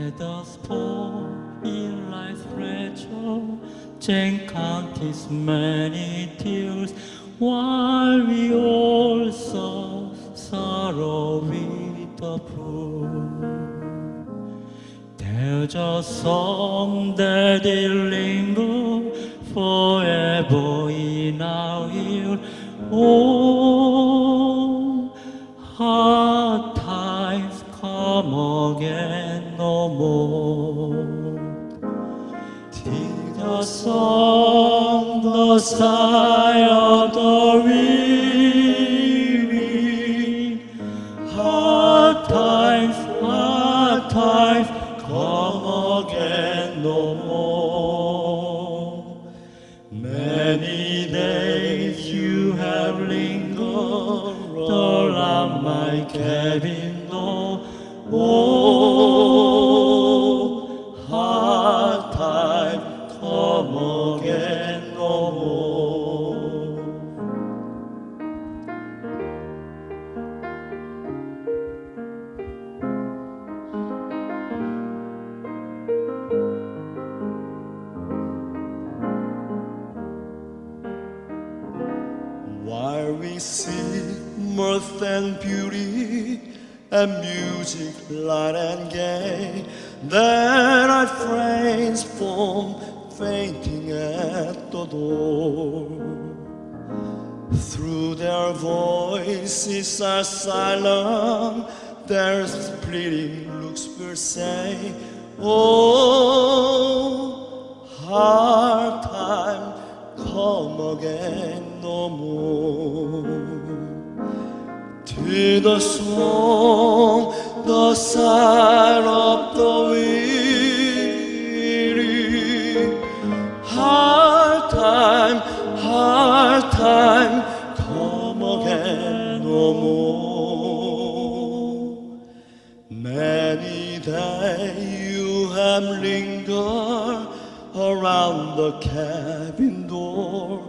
Let us fall in life's treasure, and count his many tears, while we also sorrow with the poor. There's a song that will linger forever in our ear. Oh, hard times come again no more. Take the song, the sigh of the weary. Hard times come again no more. Many days you have lingered around my cabin door. Oh, hard time come again no more. While we seek mirth and beauty, and music light and gay, there are friends from fainting at the door. Through their voices are silent, their pleading looks will say, oh, hard time come again no more. To the song, the sigh of the weary, hard time come again no more. Many days you have lingered around the cabin door.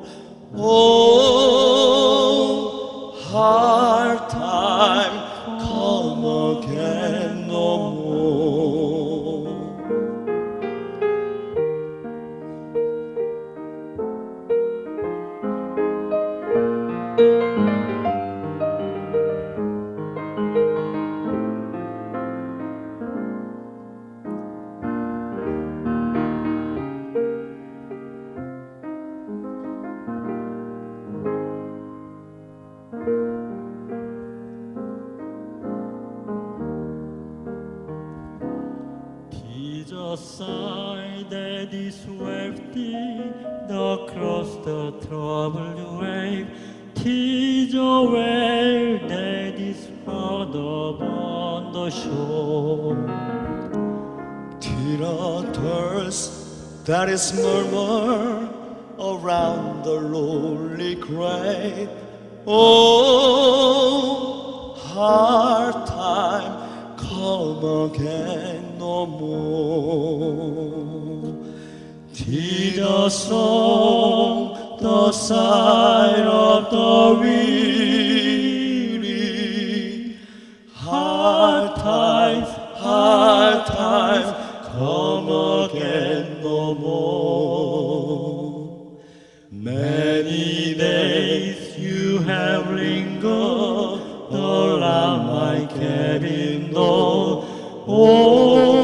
Oh, hard time come again no more. Tis a sigh that is wafted across the troubled wave. Tis a wail that is heard upon the shore. Tis a thirst that is murmured around the lonely grave. Oh, hard time come again no more. Tis the song, the sigh of the weary. Hard times come again no more. Many days you have lingered around my cabin door. Oh,